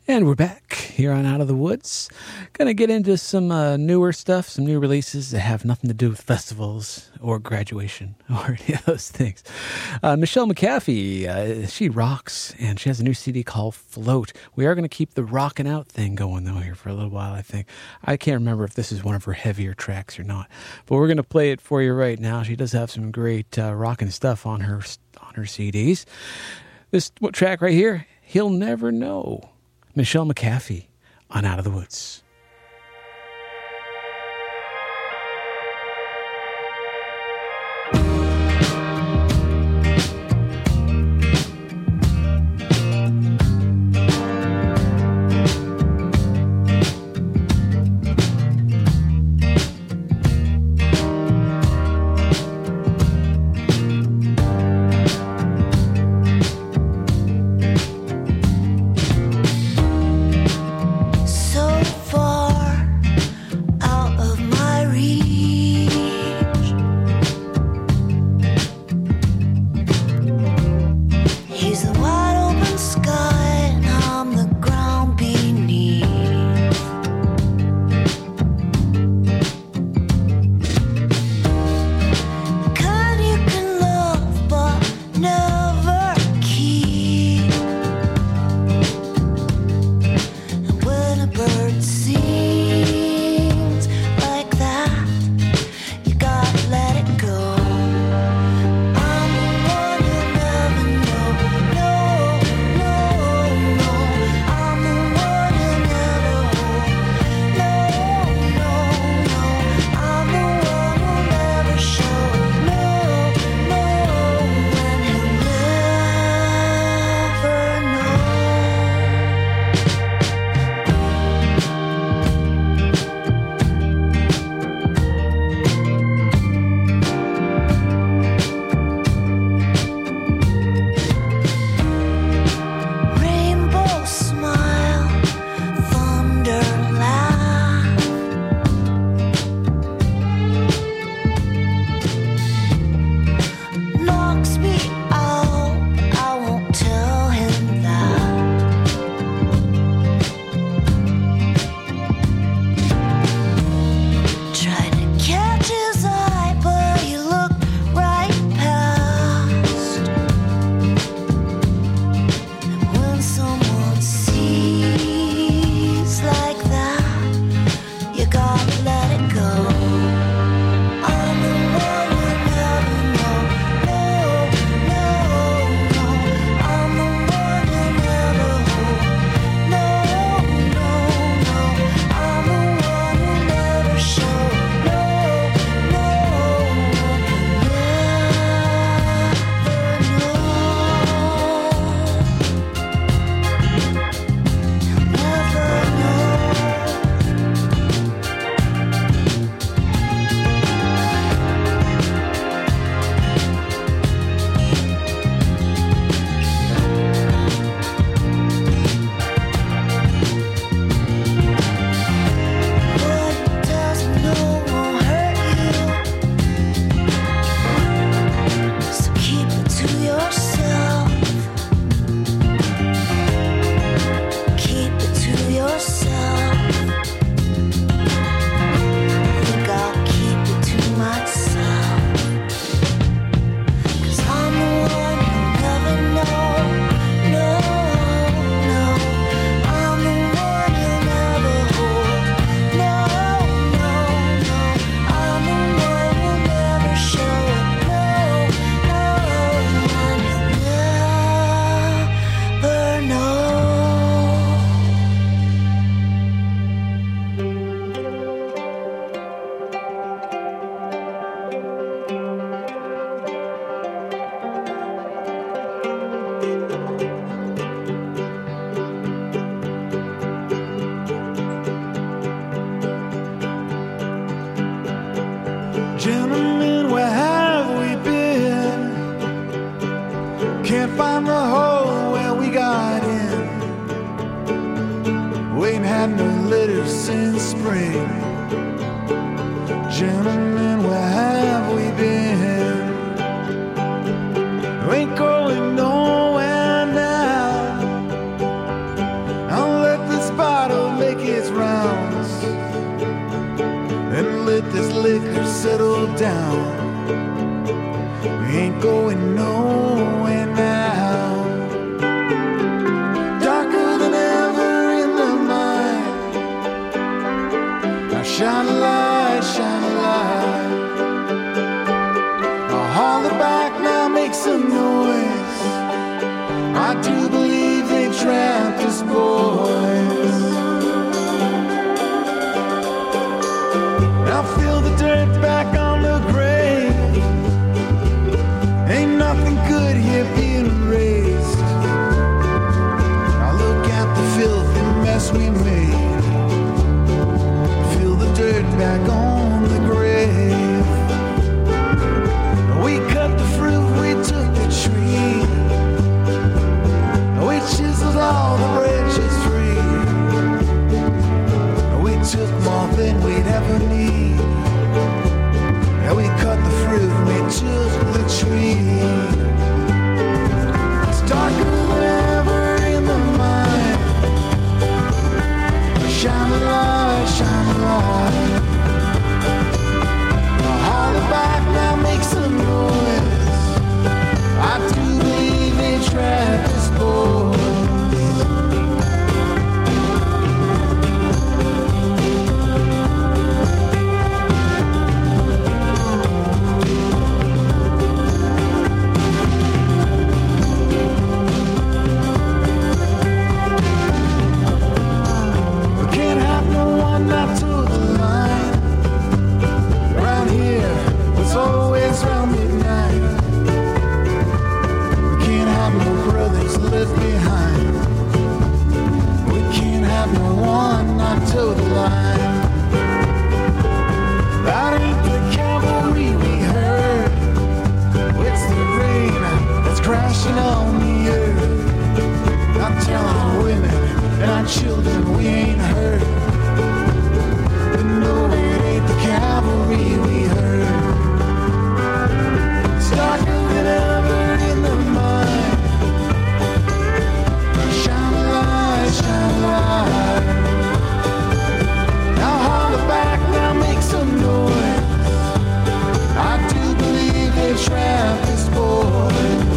And we're back here on Out of the Woods. Gonna get into some newer stuff, some new releases that have nothing to do with festivals or graduation or any of those things. Michelle McAfee, she rocks, and she has a new CD called Float. We are going to keep the rocking out thing going, though, here for a little while, I think. I can't remember if this is one of her heavier tracks or not, but we're going to play it for you right now. She does have some great rocking stuff on her CDs. This track right here, He'll Never Know. Michelle McAfee on Out of the Woods. Gentlemen, where have we been? Can't find the hole where we got in. We ain't had no litter since spring. Gentlemen, where have we been? We ain't going nowhere now. I'll let liquor settled down. We ain't going nowhere now. Darker than ever in the mind. Now shine a light, shine a light. Now haul it back, now make some noise. I do believe they trapped us boys. Now feel the dirt back on the grave. Ain't nothing good here being raised. Now look at the filthy mess we made. Feel the dirt back on the grave. We cut the fruit, we took the tree. We chiseled all the branches free. We took more than we'd ever need. And we cut the fruit and we took the tree. It's darker than ever in the mind. Shine a light, shine a light. Now haul it back, now make some noise. I do believe they trapped us boys. Left behind. We can't have no one not to the line. That ain't the cavalry we heard. It's the rain that's crashing on the earth. I'm telling our women and our children we ain't hurt. But no, it ain't the cavalry we heard. It's darker than ever in the mind. Shine a light. Now haul it back, now make some noise. I do believe they trapped this boy.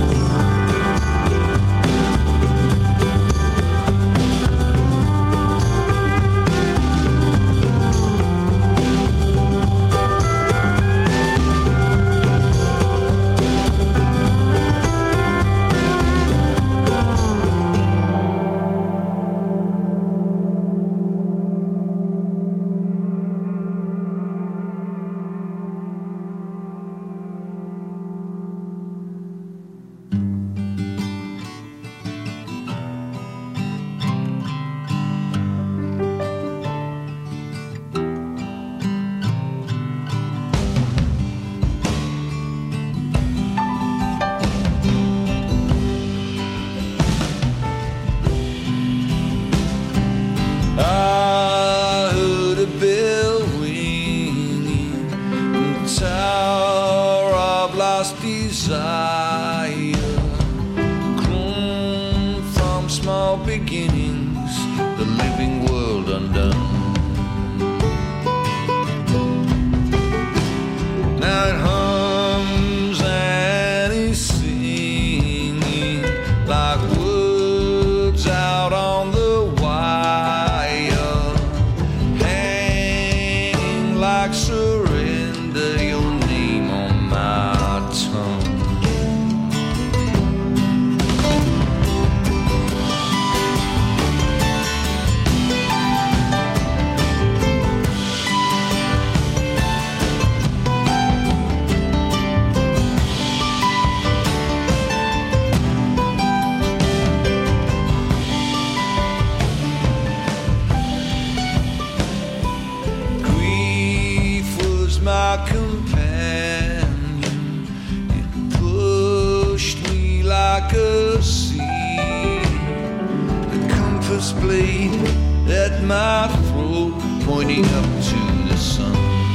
Blade at my throat, pointing up to the sun.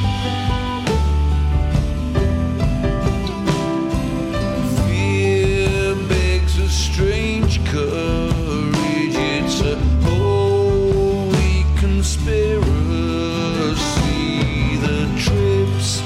Fear begs a strange courage. It's a holy conspiracy. The trips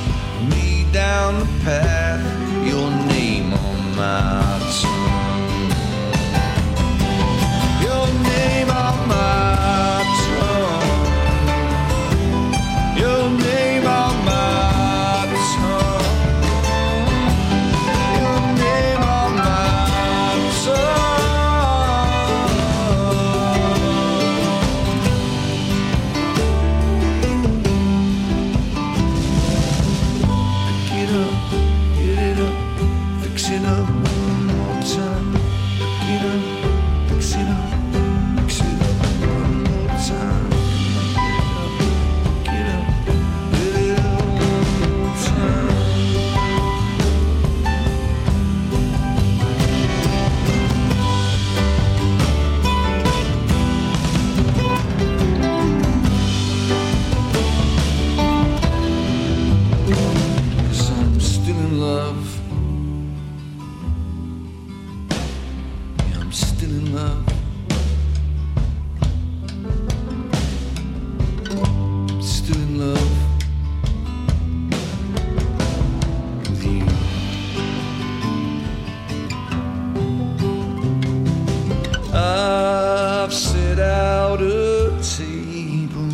out a table.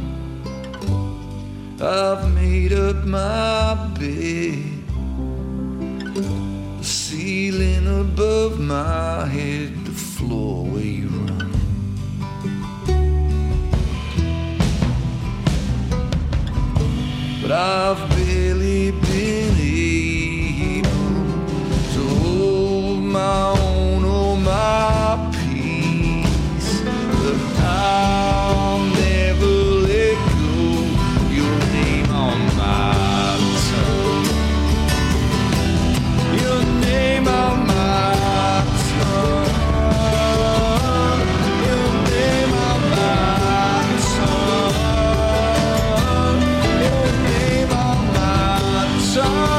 I've made up my bed. The ceiling above my head, the floor where you run. But I've barely been able to hold my own or my peace. But I'll never let go. Your name on my tongue. Your name on my tongue. Your name on my tongue. Your name on my tongue.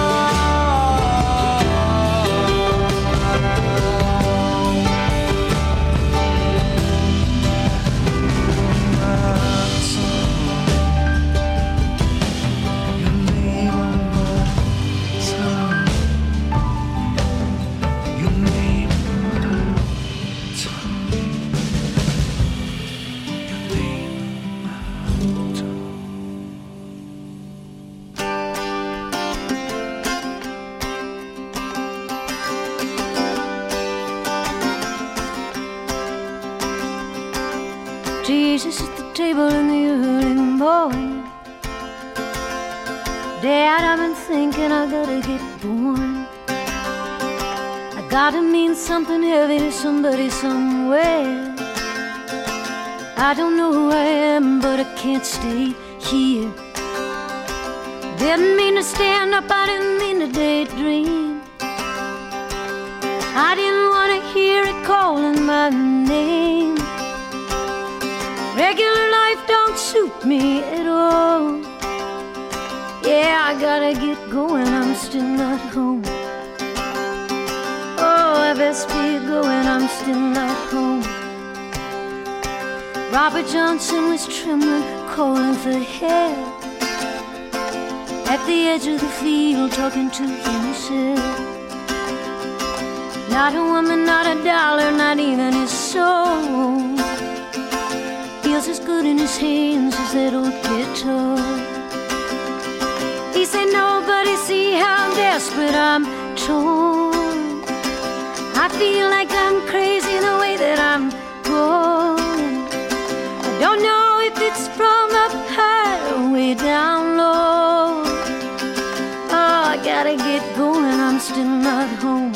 Jesus at the table in the early morning. Dad, I've been thinking I gotta get born. I gotta mean something heavy to somebody somewhere. I don't know who I am, but I can't stay here. Didn't mean to stand up, I didn't mean to daydream. I didn't want to hear it calling my name. Regular life don't suit me at all. Yeah, I gotta get going, I'm still not home. Oh, I best be going, I'm still not home. Robert Johnson was trembling, calling for help. At the edge of the field, talking to himself. Not a woman, not a dollar, not even his soul. Feels as good in his hands as that old guitar. He said, nobody see how desperate I'm torn. I feel like I'm crazy the way that I'm going. I don't know if it's from up high or way down low. Oh, I gotta get going, I'm still not home.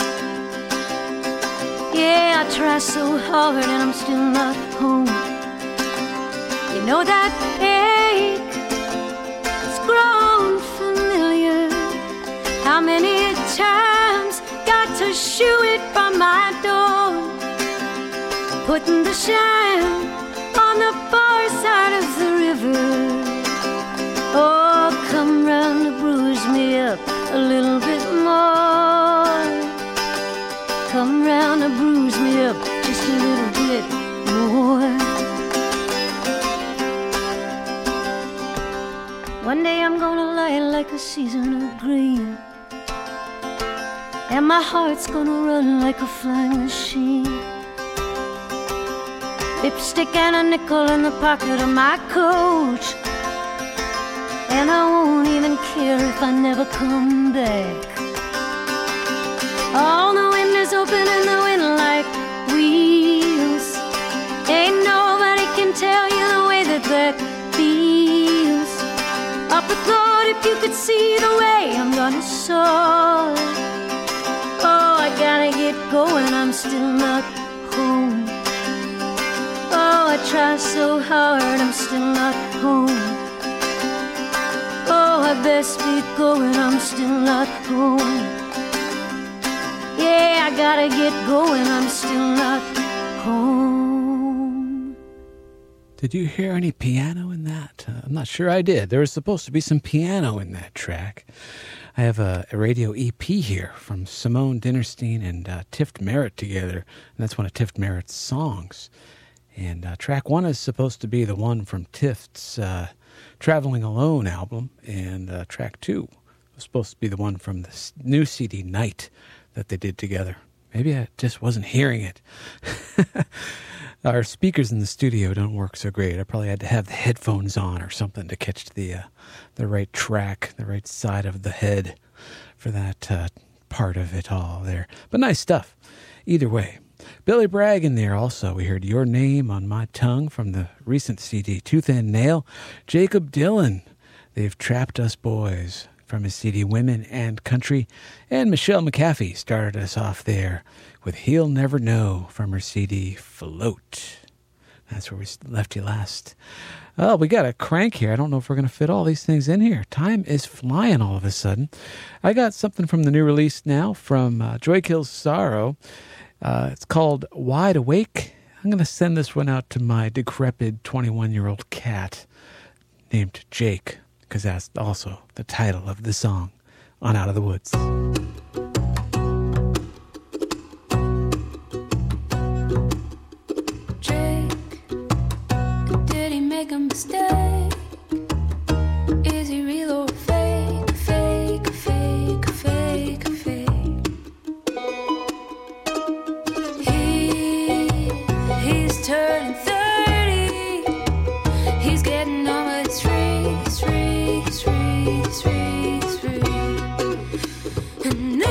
Yeah, I try so hard and I'm still not home. You know that ache, it's grown familiar. How many times got to shoo it from my door? Putting the shine on the far side of the river. Oh, come round to bruise me up a little bit more. Come round to bruise me up just a little bit more. One day I'm gonna lie like a season of grain, and my heart's gonna run like a flying machine. Lipstick and a nickel in the pocket of my coat, and I won't even care if I never come back. All the windows open and the wind like wheels. Ain't nobody can tell you the way that that feels. Up a thought if you could see the way I'm gonna soar. Oh, I gotta get going, I'm still not home. Oh, I try so hard, I'm still not home. Oh, I best be going, I'm still not home. Yeah, I gotta get going, I'm still not home. Did you hear any piano in that? I'm not sure I did. There was supposed to be some piano in that track. I have a radio EP here from Simone Dinnerstein and Tift Merritt together, and that's one of Tift Merritt's songs. And track one is supposed to be the one from Tift's Traveling Alone album, and track two was supposed to be the one from the new CD, Night, that they did together. Maybe I just wasn't hearing it. Our speakers in the studio don't work so great. I probably had to have the headphones on or something to catch the right track, the right side of the head for that part of it all there. But nice stuff. Either way. Billy Bragg in there also. We heard Your Name on My Tongue from the recent CD, Tooth and Nail. Jacob Dylan, They've Trapped Us Boys from his CD Women and Country. And Michelle McAfee started us off there with He'll Never Know from her CD Float. That's where we left you last. Oh, we got a crank here. I don't know if we're going to fit all these things in here. Time is flying all of a sudden. I got something from the new release now from Joy Kills Sorrow. It's called Wide Awake. I'm going to send this one out to my decrepit 21-year-old cat named Jake, because that's also the title of the song on Out of the Woods. Did he make a mistake? Is he real or fake? Fake, fake, fake, fake. He's turning 30. He's getting on with his free. And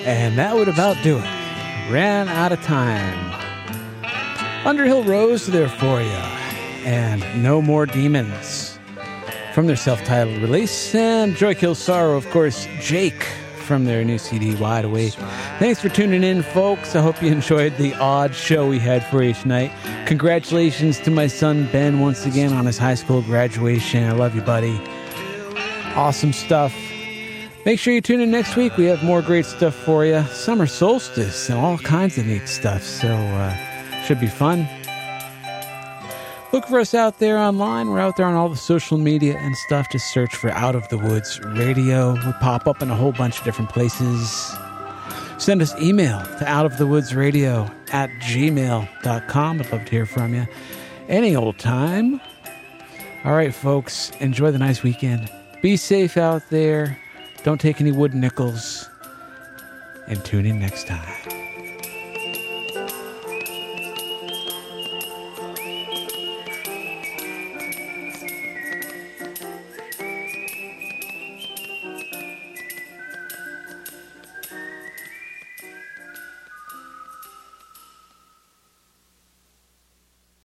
And that would about do it. Ran out of time. Underhill Rose there for you. And No More Demons from their self-titled release. And Joy Kills Sorrow, of course, Jake from their new CD, Wide Awake. Thanks for tuning in, folks. I hope you enjoyed the odd show we had for you tonight. Congratulations to my son, Ben, once again on his high school graduation. I love you, buddy. Awesome stuff. Make sure you tune in next week. We have more great stuff for you. Summer solstice and all kinds of neat stuff. So, should be fun. Look for us out there online. We're out there on all the social media and stuff. Just search for Out of the Woods Radio. We pop up in a whole bunch of different places. Send us email to outofthewoodsradio@gmail.com. I'd love to hear from you any old time. All right, folks. Enjoy the nice weekend. Be safe out there. Don't take any wood nickels. And tune in next time.